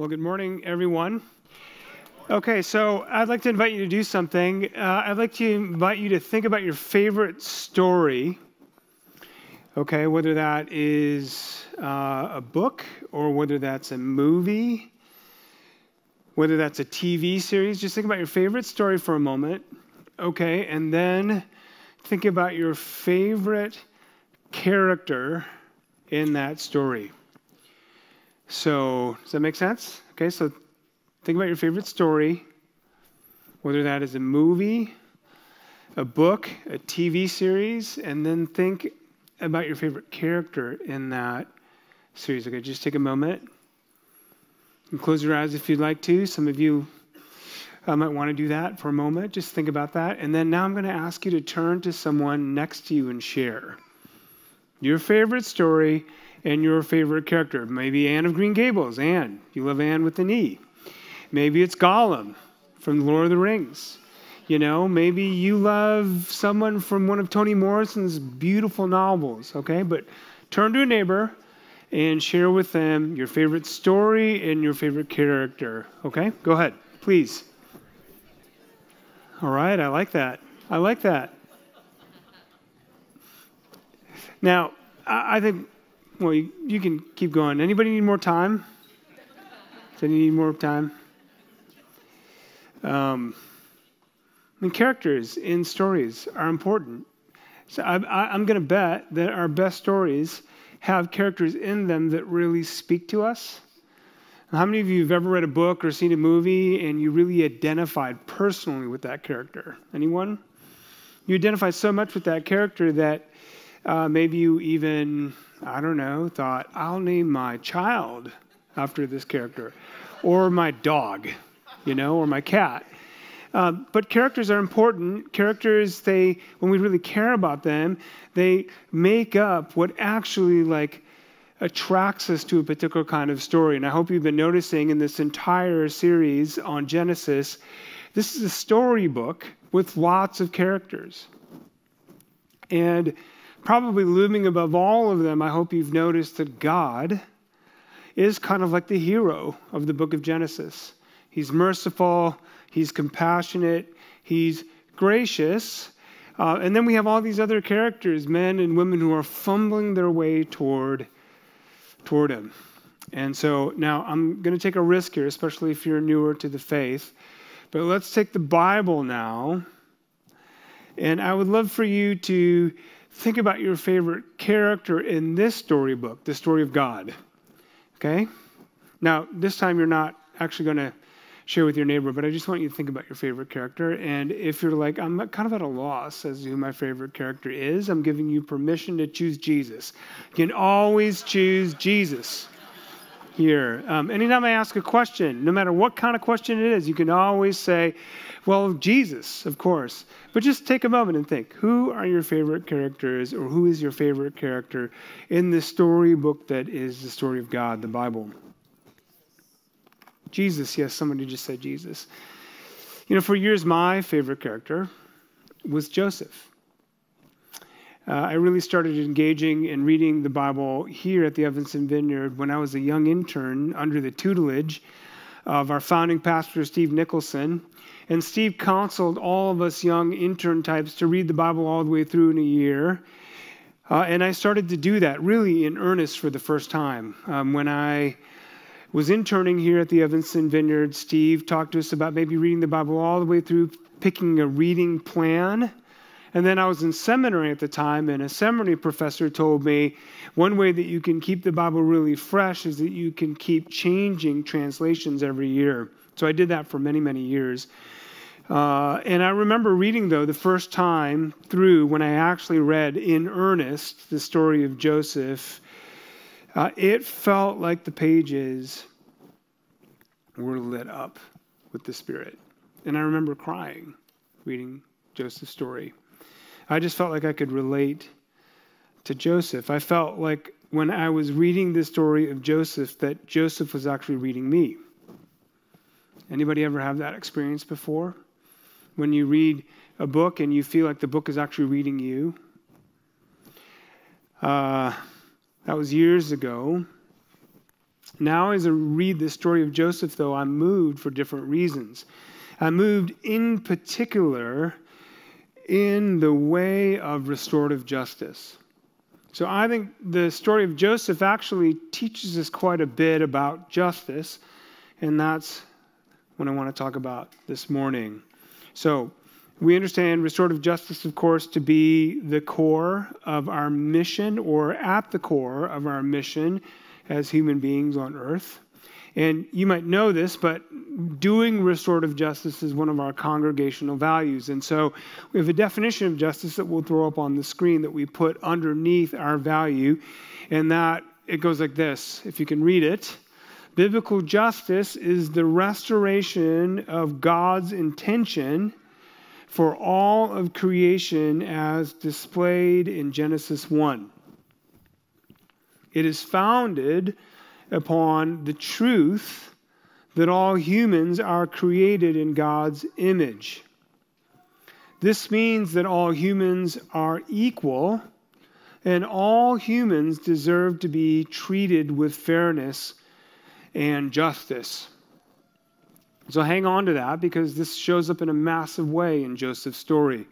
Well, good morning, everyone. Okay, so I'd like to invite you to do something. I'd like to invite you to think about your favorite story, okay, whether that is a book or whether that's a movie, whether that's a TV series. Just think about your favorite story for a moment, okay, and then think about your favorite character in that story. So, does that make sense? Okay, so think about your favorite story, whether that is a movie, a book, a TV series, and then think about your favorite character in that series. Okay, just take a moment and close your eyes if you'd like to. Some of you might want to do that for a moment. Just think about that. And then now I'm going to ask you to turn to someone next to you and share your favorite story and your favorite character. Maybe Anne of Green Gables. Anne. You love Anne with an E. Maybe it's Gollum from The Lord of the Rings. You know, maybe you love someone from one of Toni Morrison's beautiful novels, okay? But turn to a neighbor and share with them your favorite story and your favorite character, okay? Go ahead, please. All right, I like that. I like that. Now, I think, well, you can keep going. Anybody need more time? Does anybody need more time? Characters in stories are important. So I'm going to bet that our best stories have characters in them that really speak to us. How many of you have ever read a book or seen a movie and you really identified personally with that character? Anyone? You identify so much with that character that maybe you even, I don't know, thought, I'll name my child after this character, or my dog, you know, or my cat. But characters are important. Characters, when we really care about them, they make up what actually attracts us to a particular kind of story. And I hope you've been noticing in this entire series on Genesis, this is a storybook with lots of characters. And probably looming above all of them, I hope you've noticed that God is kind of like the hero of the book of Genesis. He's merciful, he's compassionate, he's gracious. And then we have all these other characters, men and women who are fumbling their way toward him. And so now I'm going to take a risk here, especially if you're newer to the faith. But let's take the Bible now. And I would love for you to think about your favorite character in this storybook, the story of God. Okay? Now, this time you're not actually going to share with your neighbor, but I just want you to think about your favorite character. And if you're like, I'm kind of at a loss as to who my favorite character is, I'm giving you permission to choose Jesus. You can always choose Jesus here. Anytime I ask a question, no matter what kind of question it is, you can always say, well, Jesus, of course. But just take a moment and think, who are your favorite characters, or who is your favorite character in the storybook that is the story of God, the Bible? Jesus, yes, somebody just said Jesus. You know, for years, my favorite character was Joseph. I really started engaging and reading the Bible here at the Evanston Vineyard when I was a young intern under the tutelage of our founding pastor, Steve Nicholson. And Steve counseled all of us young intern types to read the Bible all the way through in a year. And I started to do that really in earnest for the first time. When I was interning here at the Evanston Vineyard, Steve talked to us about maybe reading the Bible all the way through, picking a reading plan. And then I was in seminary at the time, and a seminary professor told me one way that you can keep the Bible really fresh is that you can keep changing translations every year. So I did that for many, many years. And I remember reading, though, the first time through when I actually read in earnest the story of Joseph, it felt like the pages were lit up with the Spirit. And I remember crying reading Joseph's story. I just felt like I could relate to Joseph. I felt like when I was reading the story of Joseph, that Joseph was actually reading me. Anybody ever have that experience before? When you read a book and you feel like the book is actually reading you? That was years ago. Now, as I read the story of Joseph, though, I'm moved for different reasons. I'm moved in particular in the way of restorative justice. So I think the story of Joseph actually teaches us quite a bit about justice, and that's what I want to talk about this morning. So we understand restorative justice, of course, to be the core of our mission, or at the core of our mission as human beings on earth. And you might know this, but doing restorative justice is one of our congregational values. And so we have a definition of justice that we'll throw up on the screen that we put underneath our value. And that it goes like this, if you can read it. Biblical justice is the restoration of God's intention for all of creation as displayed in Genesis 1. It is founded upon the truth that all humans are created in God's image. This means that all humans are equal, and all humans deserve to be treated with fairness and justice. So hang on to that, because this shows up in a massive way in Joseph's story.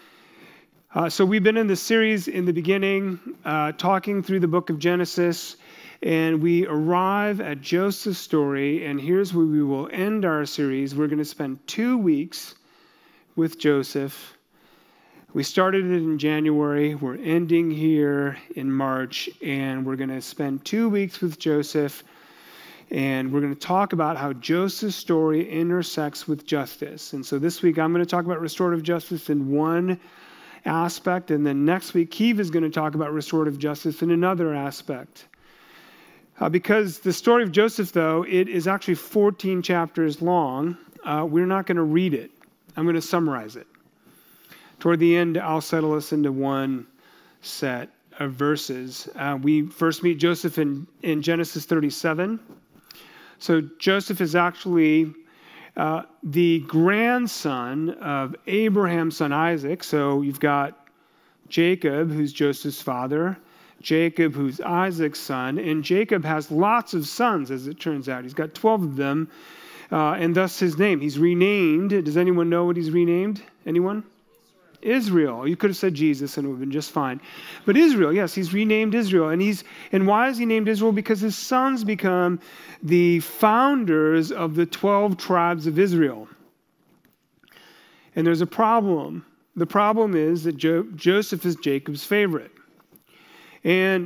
So we've been in this series in the beginning, talking through the book of Genesis, and we arrive at Joseph's story, and here's where we will end our series. We're going to spend 2 weeks with Joseph. We started it in January. We're ending here in March, and we're going to spend 2 weeks with Joseph, and we're going to talk about how Joseph's story intersects with justice. And so this week, I'm going to talk about restorative justice in one aspect, and then next week, Keith is going to talk about restorative justice in another aspect. Because the story of Joseph, though, it is actually 14 chapters long, we're not going to read it. I'm going to summarize it. Toward the end, I'll settle us into one set of verses. We first meet Joseph in Genesis 37. So Joseph is actually the grandson of Abraham's son Isaac. So you've got Jacob, who's Joseph's father, Jacob, who's Isaac's son, and Jacob has lots of sons, as it turns out. He's got 12 of them, and thus his name. He's renamed. Does anyone know what he's renamed? Anyone? Israel. You could have said Jesus, and it would have been just fine. But Israel, yes, he's renamed Israel. And why is he named Israel? Because his sons become the founders of the 12 tribes of Israel. And there's a problem. The problem is that Joseph is Jacob's favorite. And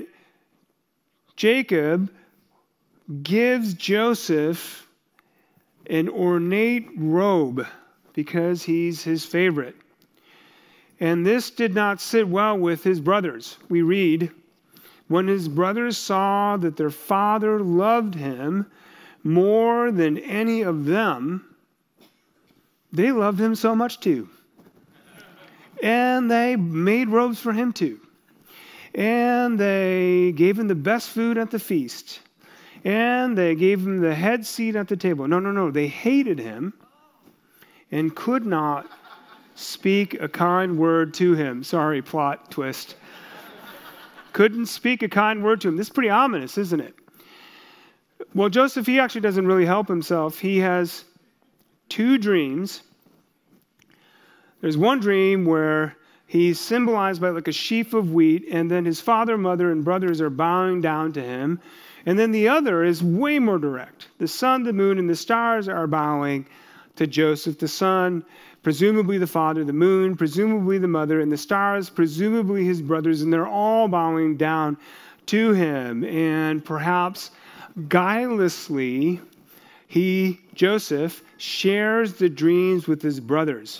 Jacob gives Joseph an ornate robe because he's his favorite. And this did not sit well with his brothers. We read, when his brothers saw that their father loved him more than any of them, they loved him so much too. And they made robes for him too. And they gave him the best food at the feast. And they gave him the head seat at the table. No. They hated him and could not speak a kind word to him. Sorry, plot twist. Couldn't speak a kind word to him. This is pretty ominous, isn't it? Well, Joseph, he actually doesn't really help himself. He has 2 dreams. There's one dream where he's symbolized by like a sheaf of wheat, and then his father, mother, and brothers are bowing down to him. And then the other is way more direct. The sun, the moon, and the stars are bowing to Joseph. The sun, presumably the father, the moon, presumably the mother, and the stars, presumably his brothers, and they're all bowing down to him. And perhaps guilelessly, Joseph, shares the dreams with his brothers,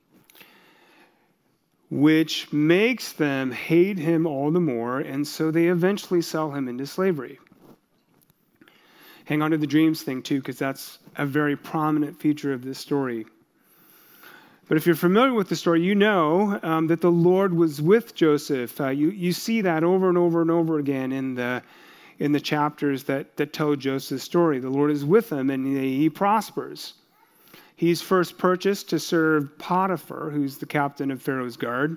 which makes them hate him all the more, and so they eventually sell him into slavery. Hang on to the dreams thing, too, because that's a very prominent feature of this story. But if you're familiar with the story, you know that the Lord was with Joseph. You see that over and over and over again in the chapters that tell Joseph's story. The Lord is with him, and he prospers. He's first purchased to serve Potiphar, who's the captain of Pharaoh's guard.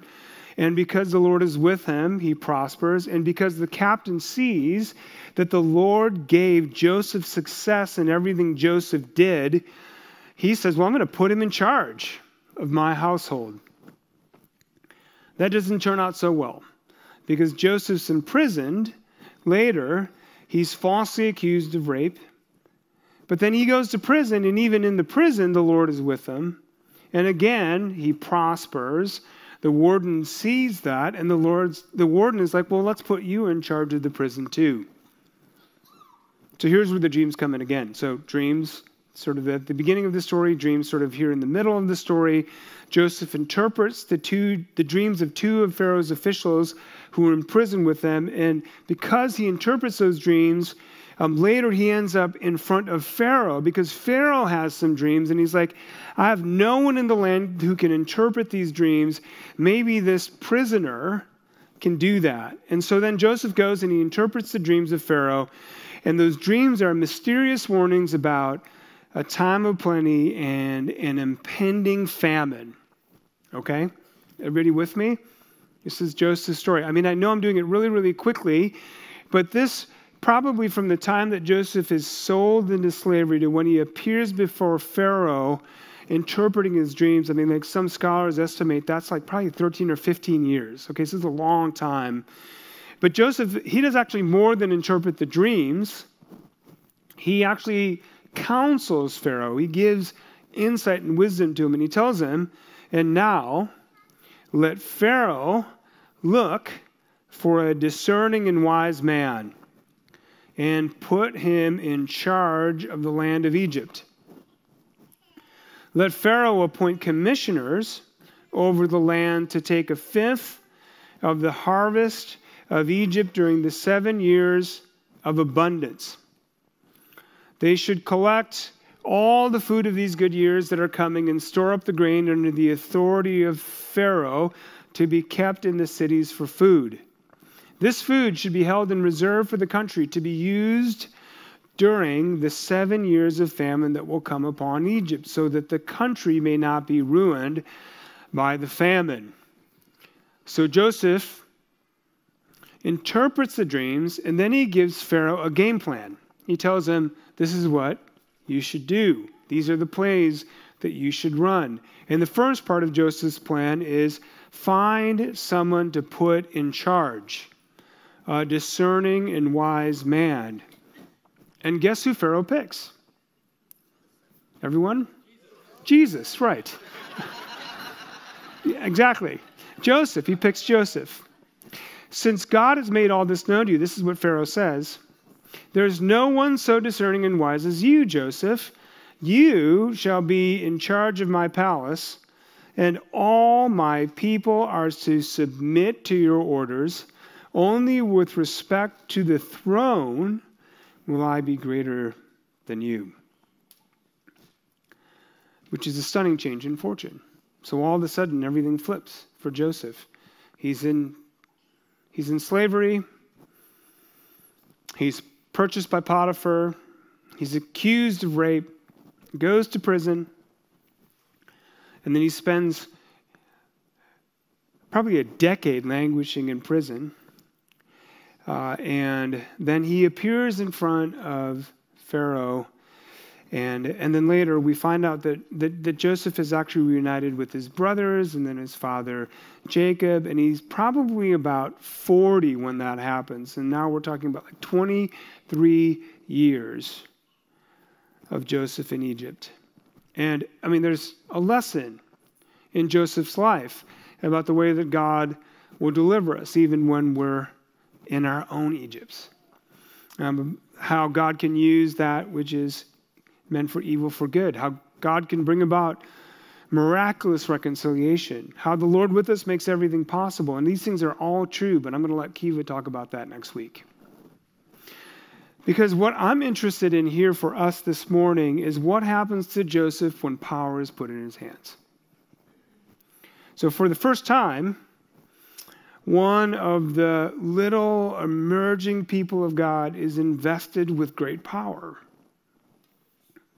And because the Lord is with him, he prospers. And because the captain sees that the Lord gave Joseph success in everything Joseph did, he says, well, I'm going to put him in charge of my household. That doesn't turn out so well because Joseph's imprisoned. Later, he's falsely accused of rape. But then he goes to prison, and even in the prison, the Lord is with him. And again, he prospers. The warden sees that, and the warden is like, well, let's put you in charge of the prison too. So here's where the dreams come in again. So dreams sort of at the beginning of the story, dreams sort of here in the middle of the story. Joseph interprets the dreams of two of Pharaoh's officials who were in prison with them. And because he interprets those dreams, later he ends up in front of Pharaoh because Pharaoh has some dreams. And he's like, I have no one in the land who can interpret these dreams. Maybe this prisoner can do that. And so then Joseph goes and he interprets the dreams of Pharaoh. And those dreams are mysterious warnings about a time of plenty and an impending famine. Okay? Everybody with me? This is Joseph's story. I mean, I know I'm doing it really, really quickly, but this probably from the time that Joseph is sold into slavery to when he appears before Pharaoh interpreting his dreams, I mean, like some scholars estimate that's like probably 13 or 15 years. Okay, so this is a long time. But Joseph, he does actually more than interpret the dreams. He actually counsels Pharaoh. He gives insight and wisdom to him, and he tells him, and now let Pharaoh look for a discerning and wise man and put him in charge of the land of Egypt. Let Pharaoh appoint commissioners over the land to take a fifth of the harvest of Egypt during the 7 years of abundance. They should collect all the food of these good years that are coming and store up the grain under the authority of Pharaoh to be kept in the cities for food. This food should be held in reserve for the country to be used during the 7 years of famine that will come upon Egypt, so that the country may not be ruined by the famine. So Joseph interprets the dreams, and then he gives Pharaoh a game plan. He tells him, this is what you should do. These are the plays that you should run. And the first part of Joseph's plan is find someone to put in charge, a discerning and wise man. And guess who Pharaoh picks? Everyone? Jesus, right. Yeah, exactly. Joseph, he picks Joseph. Since God has made all this known to you, this is what Pharaoh says, there's no one so discerning and wise as you, Joseph. You shall be in charge of my palace, and all my people are to submit to your orders. Only with respect to the throne will I be greater than you. Which is a stunning change in fortune. So all of a sudden, everything flips for Joseph. He's in slavery. He's purchased by Potiphar. He's accused of rape. Goes to prison. And then he spends probably a decade languishing in prison. And then he appears in front of Pharaoh. And then later we find out that Joseph is actually reunited with his brothers and then his father Jacob. And he's probably about 40 when that happens. And now we're talking about like 23 years of Joseph in Egypt. And I mean, there's a lesson in Joseph's life about the way that God will deliver us even when we're in our own Egypts. How God can use that which is meant for evil for good. How God can bring about miraculous reconciliation. How the Lord with us makes everything possible. And these things are all true, but I'm going to let Kiva talk about that next week. Because what I'm interested in here for us this morning is what happens to Joseph when power is put in his hands. So for the first time, one of the little emerging people of God is invested with great power.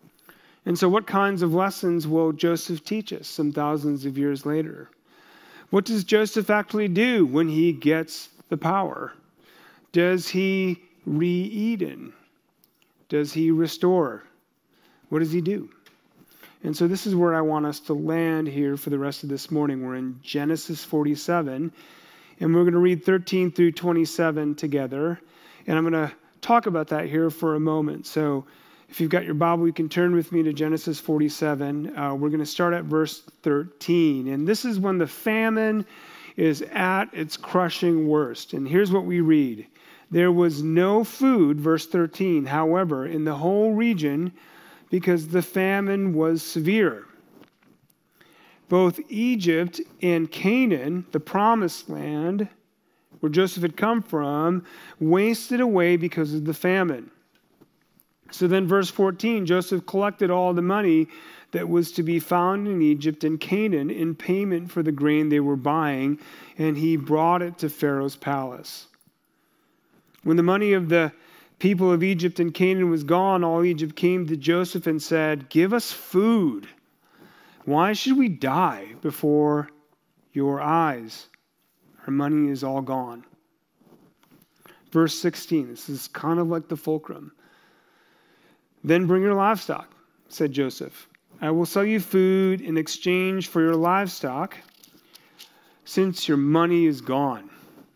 And so what kinds of lessons will Joseph teach us some thousands of years later? What does Joseph actually do when he gets the power? Does he re-Eden? Does he restore? What does he do? And so this is where I want us to land here for the rest of this morning. We're in Genesis 47, and we're going to read 13 through 27 together. And I'm going to talk about that here for a moment. So if you've got your Bible, you can turn with me to Genesis 47. We're going to start at verse 13. And this is when the famine is at its crushing worst. And here's what we read. There was no food, verse 13, however, in the whole region, because the famine was severe. Both Egypt and Canaan, the promised land where Joseph had come from, wasted away because of the famine. So then verse 14, Joseph collected all the money that was to be found in Egypt and Canaan in payment for the grain they were buying, and he brought it to Pharaoh's palace. When the money of the people of Egypt and Canaan was gone, all Egypt came to Joseph and said, "Give us food. Why should we die before your eyes? Our money is all gone." Verse 16, this is kind of like the fulcrum. "Then bring your livestock," said Joseph. "I will sell you food in exchange for your livestock, since your money is gone."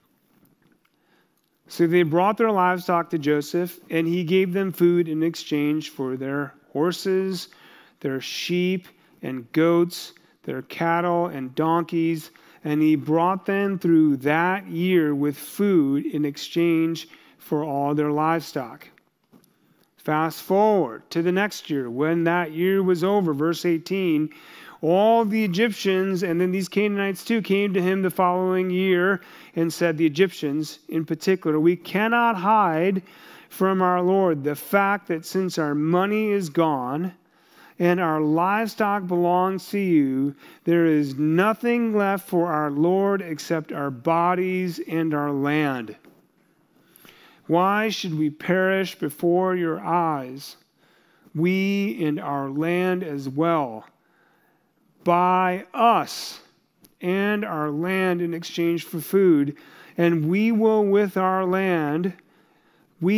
So they brought their livestock to Joseph, and he gave them food in exchange for their horses, their sheep and goats, their cattle and donkeys, and he brought them through that year with food in exchange for all their livestock. Fast forward to the next year. When that year was over, verse 18, all the Egyptians, and then these Canaanites too, came to him the following year and said, the Egyptians in particular, "We cannot hide from our Lord the fact that since our money is gone and our livestock belongs to you, there is nothing left for our Lord except our bodies and our land. Why should we perish before your eyes, we and our land as well? Buy us and our land in exchange for food, and we will with our land will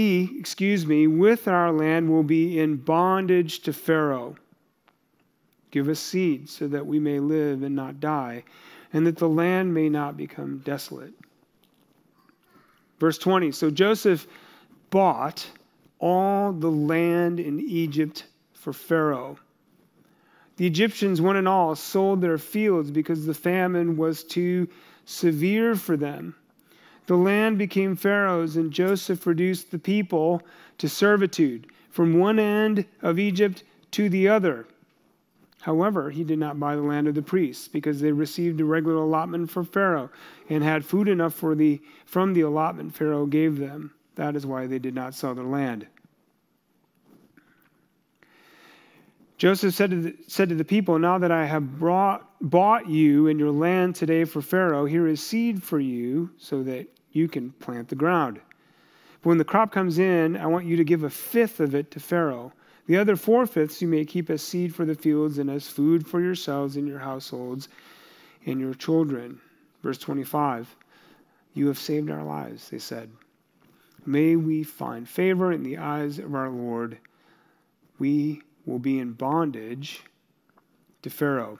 be in bondage to Pharaoh. Give us seed so that we may live and not die, and that the land may not become desolate." Verse 20, so Joseph bought all the land in Egypt for Pharaoh. The Egyptians, one and all, sold their fields because the famine was too severe for them. The land became Pharaoh's, and Joseph reduced the people to servitude from one end of Egypt to the other. However, he did not buy the land of the priests because they received a regular allotment from Pharaoh and had food enough from the allotment Pharaoh gave them. That is why they did not sell their land. Joseph said to the people, "Now that I have bought you and your land today for Pharaoh, here is seed for you so that you can plant the ground. But when the crop comes in, I want you to give a fifth of it to Pharaoh. The other 4/5 you may keep as seed for the fields and as food for yourselves and your households and your children." Verse 25, "You have saved our lives," they said. "May we find favor in the eyes of our Lord. We will be in bondage to Pharaoh."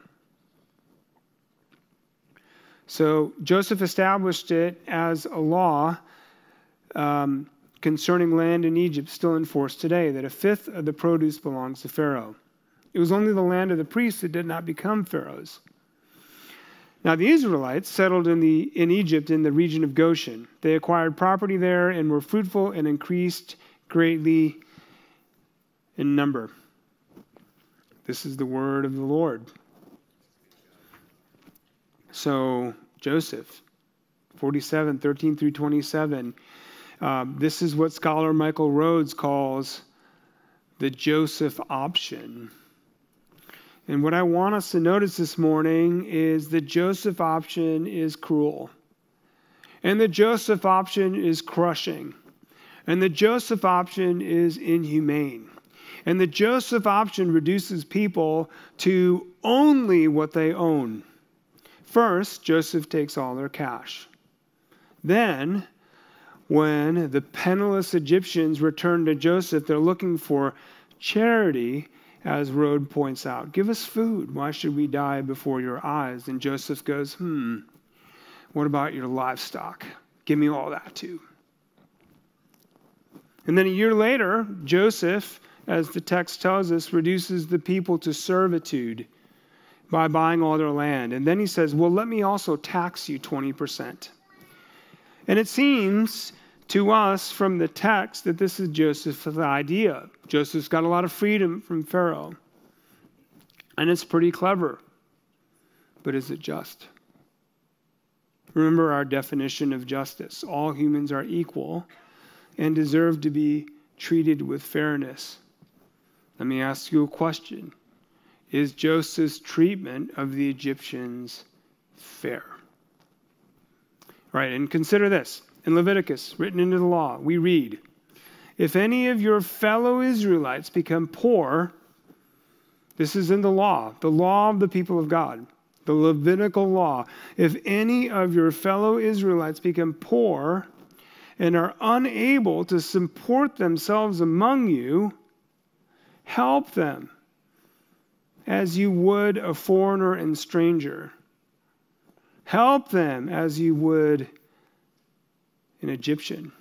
So Joseph established it as a law concerning land in Egypt, still in force today, that a fifth of the produce belongs to Pharaoh. It was only the land of the priests that did not become Pharaoh's. Now the Israelites settled in Egypt in the region of Goshen. They acquired property there and were fruitful and increased greatly in number. This is the word of the Lord. So Joseph, 47, 13 through 27. This is what scholar Michael Rhodes calls the Joseph option. And what I want us to notice this morning is the Joseph option is cruel. And the Joseph option is crushing. And the Joseph option is inhumane. And the Joseph option reduces people to only what they own. First, Joseph takes all their cash. Then, when the penniless Egyptians return to Joseph, they're looking for charity, as Rode points out. Give us food. Why should we die before your eyes? And Joseph goes, what about your livestock? Give me all that too. And then a year later, Joseph, as the text tells us, reduces the people to servitude by buying all their land. And then he says, well, let me also tax you 20%. And it seems to us from the text that this is Joseph's idea. Joseph's got a lot of freedom from Pharaoh. And it's pretty clever. But is it just? Remember our definition of justice. All humans are equal and deserve to be treated with fairness. Let me ask you a question. Is Joseph's treatment of the Egyptians fair? Right, and consider this. In Leviticus, written into the law, we read, if any of your fellow Israelites become poor, this is in the law of the people of God, the Levitical law. If any of your fellow Israelites become poor and are unable to support themselves among you, help them as you would a foreigner and stranger. Help them as you would an Egyptian,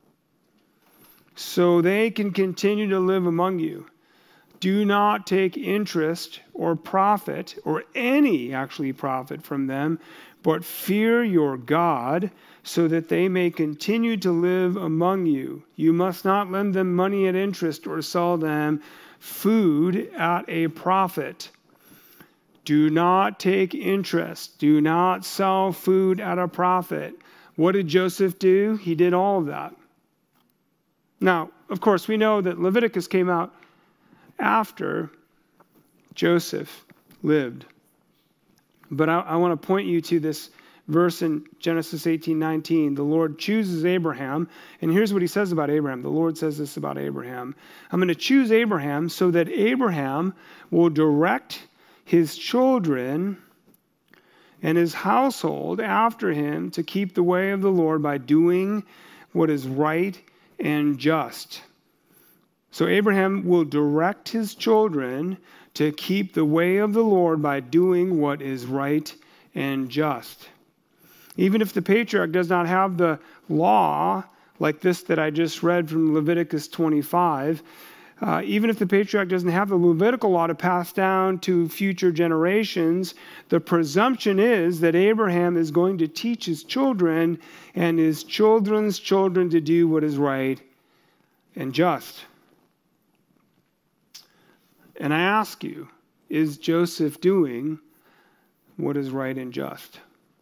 so they can continue to live among you. Do not take interest or profit, or any actually profit from them, but fear your God, so that they may continue to live among you. You must not lend them money at interest or sell them food at a profit. Do not take interest. Do not sell food at a profit. What did Joseph do? He did all of that. Now, of course, we know that Leviticus came out after Joseph lived. But I want to point you to this verse in Genesis 18:19. The Lord chooses Abraham, and here's what he says about Abraham. The Lord says this about Abraham. I'm going to choose Abraham so that Abraham will direct his children and his household after him to keep the way of the Lord by doing what is right and just. So Abraham will direct his children to keep the way of the Lord by doing what is right and just. Even if the patriarch does not have the law like this that I just read from Leviticus 25, even if the patriarch doesn't have the Levitical law to pass down to future generations, the presumption is that Abraham is going to teach his children and his children's children to do what is right and just. And I ask you, is Joseph doing what is right and just?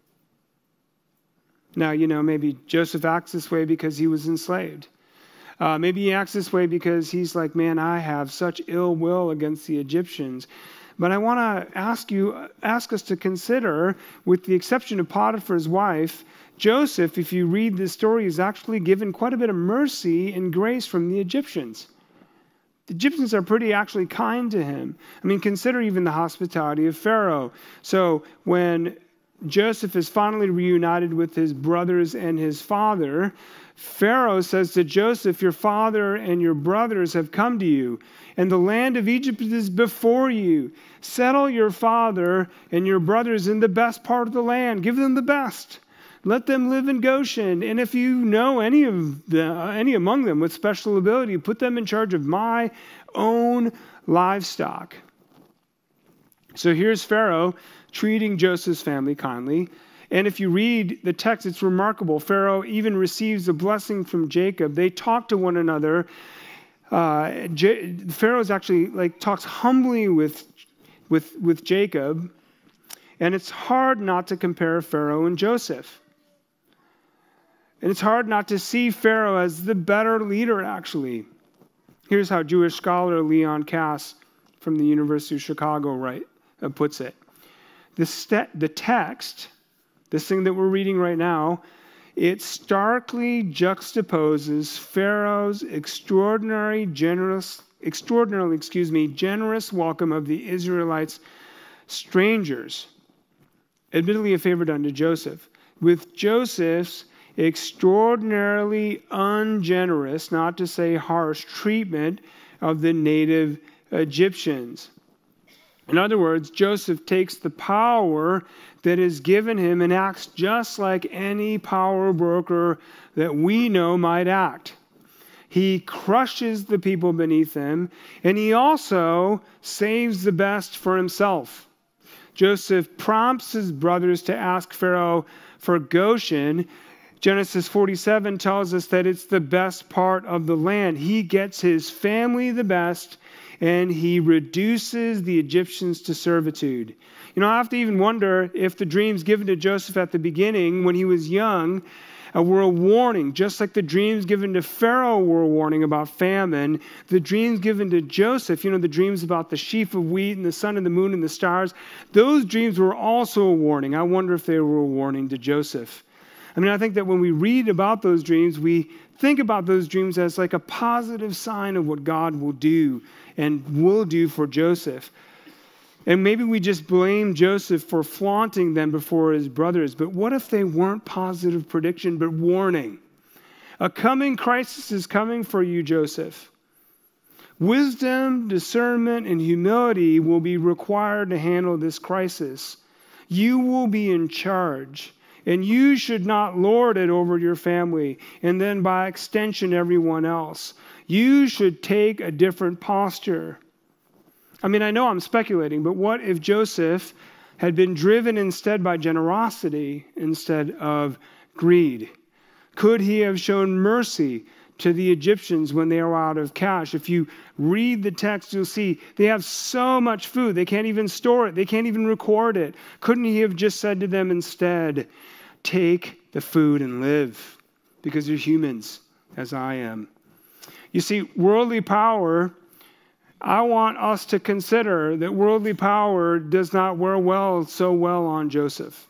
Now, maybe Joseph acts this way because he was enslaved. Maybe he acts this way because he's like, man, I have such ill will against the Egyptians. But I want to ask us to consider, with the exception of Potiphar's wife, Joseph, if you read this story, is actually given quite a bit of mercy and grace from the Egyptians. The Egyptians are pretty actually kind to him. I mean, consider even the hospitality of Pharaoh. So when Joseph is finally reunited with his brothers and his father, Pharaoh says to Joseph, your father and your brothers have come to you, and the land of Egypt is before you. Settle your father and your brothers in the best part of the land. Give them the best. Let them live in Goshen. And if you know any among them with special ability, put them in charge of my own livestock. So here's Pharaoh treating Joseph's family kindly. And if you read the text, it's remarkable. Pharaoh even receives a blessing from Jacob. They talk to one another. Pharaoh's actually talks humbly with Jacob. And it's hard not to compare Pharaoh and Joseph. And it's hard not to see Pharaoh as the better leader, actually. Here's how Jewish scholar Leon Kass from the University of Chicago puts it. The text, this thing that we're reading right now, it starkly juxtaposes Pharaoh's extraordinarily generous welcome of the Israelites, strangers, admittedly a favor done to Joseph. With Joseph's extraordinarily ungenerous, not to say harsh, treatment of the native Egyptians. In other words, Joseph takes the power that is given him and acts just like any power broker that we know might act. He crushes the people beneath him, and he also saves the best for himself. Joseph prompts his brothers to ask Pharaoh for Goshen. Genesis 47 tells us that it's the best part of the land. He gets his family the best, and he reduces the Egyptians to servitude. You know, I have to even wonder if the dreams given to Joseph at the beginning when he was young were a warning, just like the dreams given to Pharaoh were a warning about famine. The dreams given to Joseph, you know, the dreams about the sheaf of wheat and the sun and the moon and the stars, those dreams were also a warning. I wonder if they were a warning to Joseph. I mean, I think that when we read about those dreams, we think about those dreams as like a positive sign of what God will do and will do for Joseph. And maybe we just blame Joseph for flaunting them before his brothers. But what if they weren't positive prediction, but warning? A coming crisis is coming for you, Joseph. Wisdom, discernment, and humility will be required to handle this crisis. You will be in charge, and you should not lord it over your family, and then by extension, everyone else. You should take a different posture. I mean, I know I'm speculating, but what if Joseph had been driven instead by generosity instead of greed? Could he have shown mercy to the Egyptians when they were out of cash? If you read the text, you'll see they have so much food. They can't even store it. They can't even record it. Couldn't he have just said to them instead, take the food and live because you're humans as I am? You see, worldly power, I want us to consider that worldly power does not wear so well on Joseph.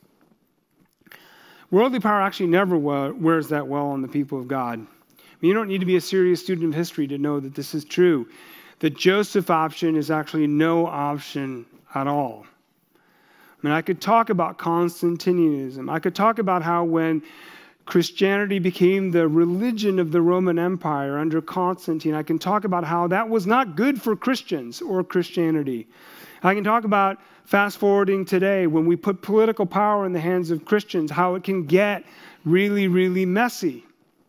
Worldly power actually never wears that well on the people of God. I mean, you don't need to be a serious student of history to know that this is true. The Joseph option is actually no option at all. I mean, I could talk about Constantinianism. I could talk about how when Christianity became the religion of the Roman Empire under Constantine, I can talk about how that was not good for Christians or Christianity. I can talk about fast forwarding today when we put political power in the hands of Christians, how it can get really, really messy.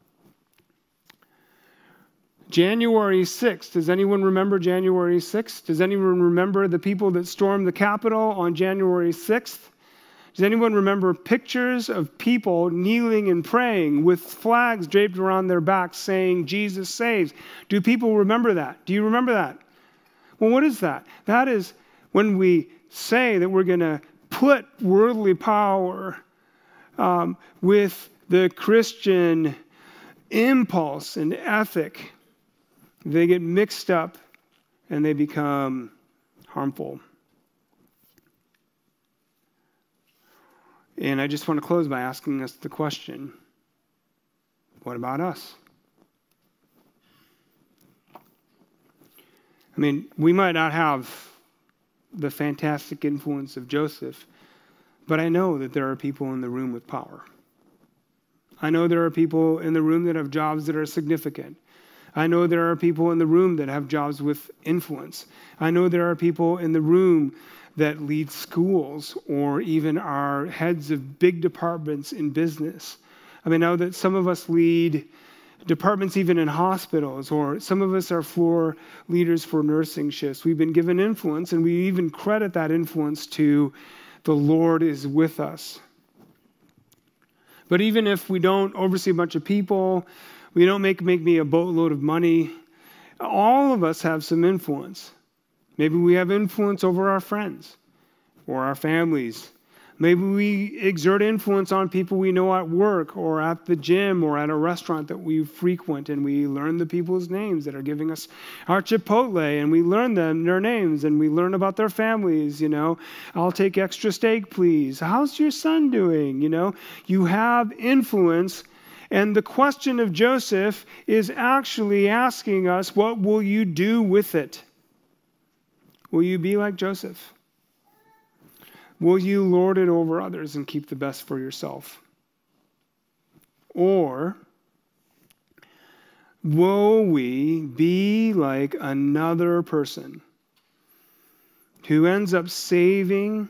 January 6th. Does anyone remember January 6th? Does anyone remember the people that stormed the Capitol on January 6th? Does anyone remember pictures of people kneeling and praying with flags draped around their backs saying, Jesus saves? Do people remember that? Do you remember that? Well, what is that? That is when we say that we're going to put worldly power with the Christian impulse and ethic. They get mixed up and they become harmful. And I just want to close by asking us the question, what about us? I mean, we might not have the fantastic influence of Joseph, but I know that there are people in the room with power. I know there are people in the room that have jobs that are significant. I know there are people in the room that have jobs with influence. I know there are people in the room that lead schools or even are heads of big departments in business. I mean, I know that some of us lead departments even in hospitals, or some of us are floor leaders for nursing shifts. We've been given influence, and we even credit that influence to the Lord is with us. But even if we don't oversee a bunch of people, we don't make me a boatload of money, all of us have some influence. Maybe we have influence over our friends or our families. Maybe we exert influence on people we know at work or at the gym or at a restaurant that we frequent, and we learn the people's names that are giving us our Chipotle, and we learn their names, and we learn about their families, you know. I'll take extra steak, please. How's your son doing? You know, you have influence. And the question of Joseph is actually asking us, what will you do with it? Will you be like Joseph? Will you lord it over others and keep the best for yourself? Or will we be like another person who ends up saving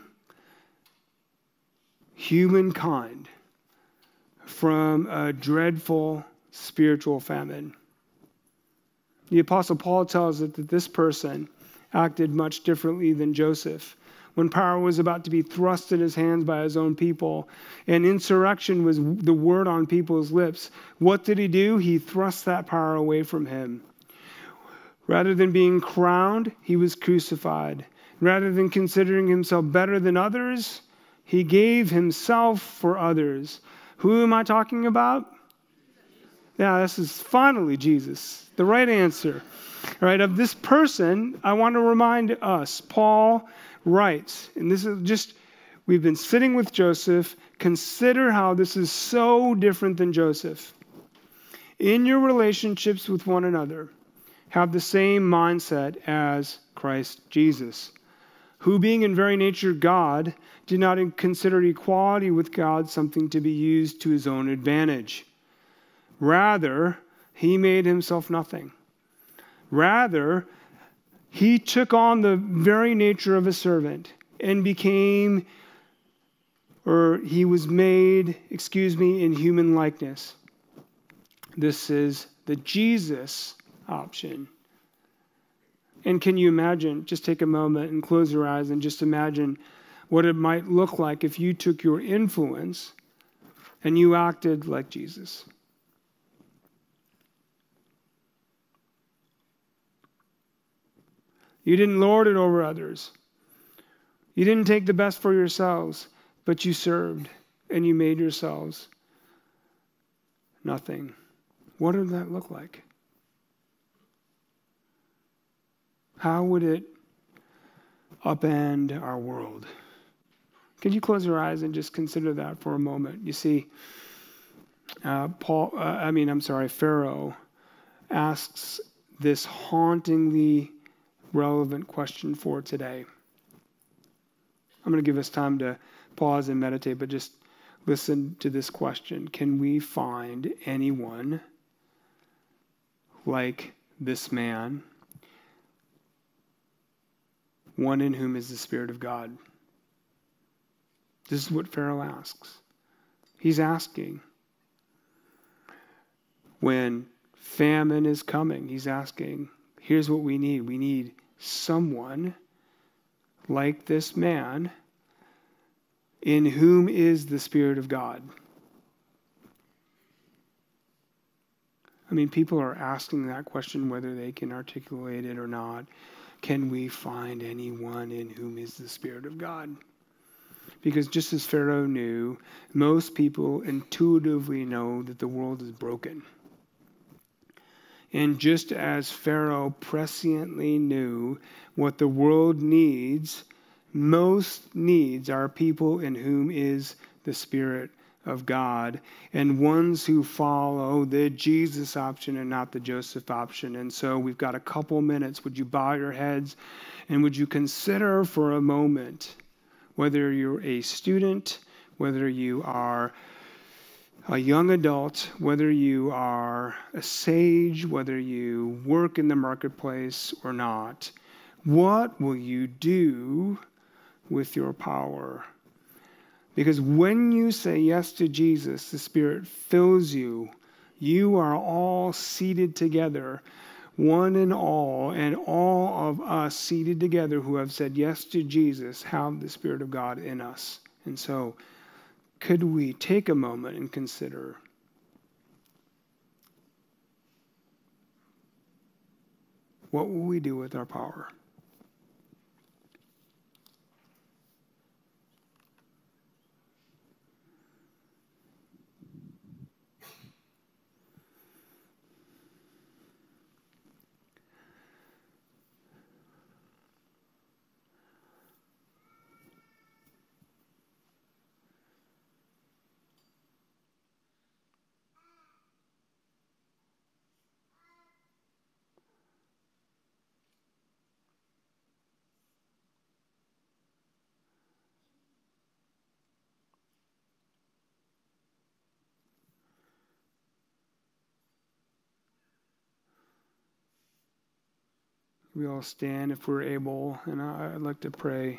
humankind from a dreadful spiritual famine? The Apostle Paul tells us that this person acted much differently than Joseph. When power was about to be thrust in his hands by his own people, and insurrection was the word on people's lips, what did he do? He thrust that power away from him. Rather than being crowned, he was crucified. Rather than considering himself better than others, he gave himself for others. Who am I talking about? Yeah, this is finally Jesus, the right answer. All right, of this person, I want to remind us, Paul writes, and this is just, we've been sitting with Joseph. Consider how this is so different than Joseph. In your relationships with one another, have the same mindset as Christ Jesus, who being in very nature God, did not consider equality with God something to be used to his own advantage. Rather, he made himself nothing. Rather, he took on the very nature of a servant and became, or he was made, in human likeness. This is the Jesus option. And can you imagine, just take a moment and close your eyes and just imagine what it might look like if you took your influence and you acted like Jesus. You didn't lord it over others. You didn't take the best for yourselves, but you served and you made yourselves nothing. What would that look like? How would it upend our world? Can you close your eyes and just consider that for a moment? You see, Pharaoh asks this hauntingly relevant question for today. I'm going to give us time to pause and meditate, but just listen to this question. Can we find anyone like this man, one in whom is the Spirit of God? This is what Pharaoh asks. He's asking. When famine is coming, he's asking, here's what we need. We need someone like this man in whom is the Spirit of God. I mean, people are asking that question whether they can articulate it or not. Can we find anyone in whom is the Spirit of God? Because just as Pharaoh knew, most people intuitively know that the world is broken. And just as Pharaoh presciently knew what the world needs, most needs are people in whom is the Spirit of God, and ones who follow the Jesus option and not the Joseph option. And so we've got a couple minutes. Would you bow your heads and would you consider for a moment whether you're a student, whether you are a young adult, whether you are a sage, whether you work in the marketplace or not, what will you do with your power? Because when you say yes to Jesus, the Spirit fills you. You are all seated together, one and all of us seated together who have said yes to Jesus have the Spirit of God in us. And so, could we take a moment and consider what will we do with our power? We all stand if we're able, and I'd like to pray.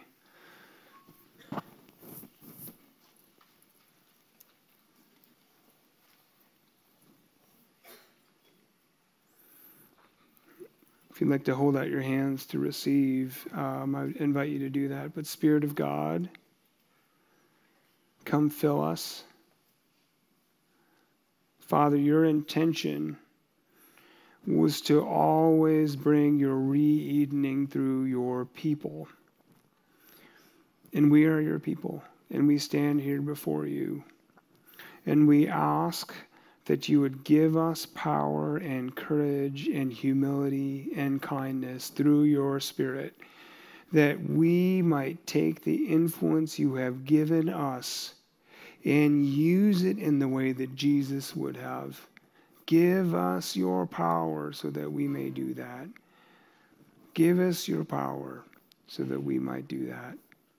If you'd like to hold out your hands to receive, I would invite you to do that. But Spirit of God, come fill us. Father, your intention was to always bring your re-Edening through your people. And we are your people, and we stand here before you. And we ask that you would give us power and courage and humility and kindness through your Spirit, that we might take the influence you have given us and use it in the way that Jesus would have. Give us your power so that we may do that. Give us your power so that we might do that.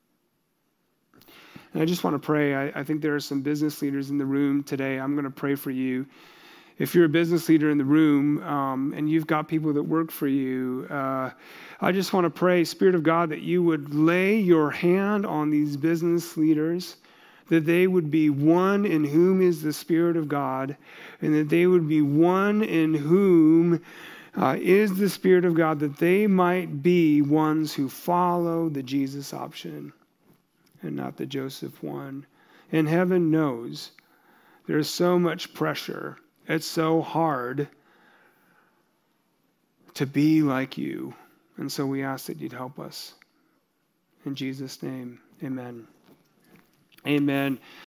And I just want to pray. I think there are some business leaders in the room today. I'm going to pray for you. If you're a business leader in the room and you've got people that work for you, I just want to pray, Spirit of God, that you would lay your hand on these business leaders, that they would be one in whom is the Spirit of God, and that they would be one in whom is the Spirit of God, that they might be ones who follow the Jesus option and not the Joseph one. And heaven knows there's so much pressure. It's so hard to be like you. And so we ask that you'd help us. In Jesus' name, amen. Amen.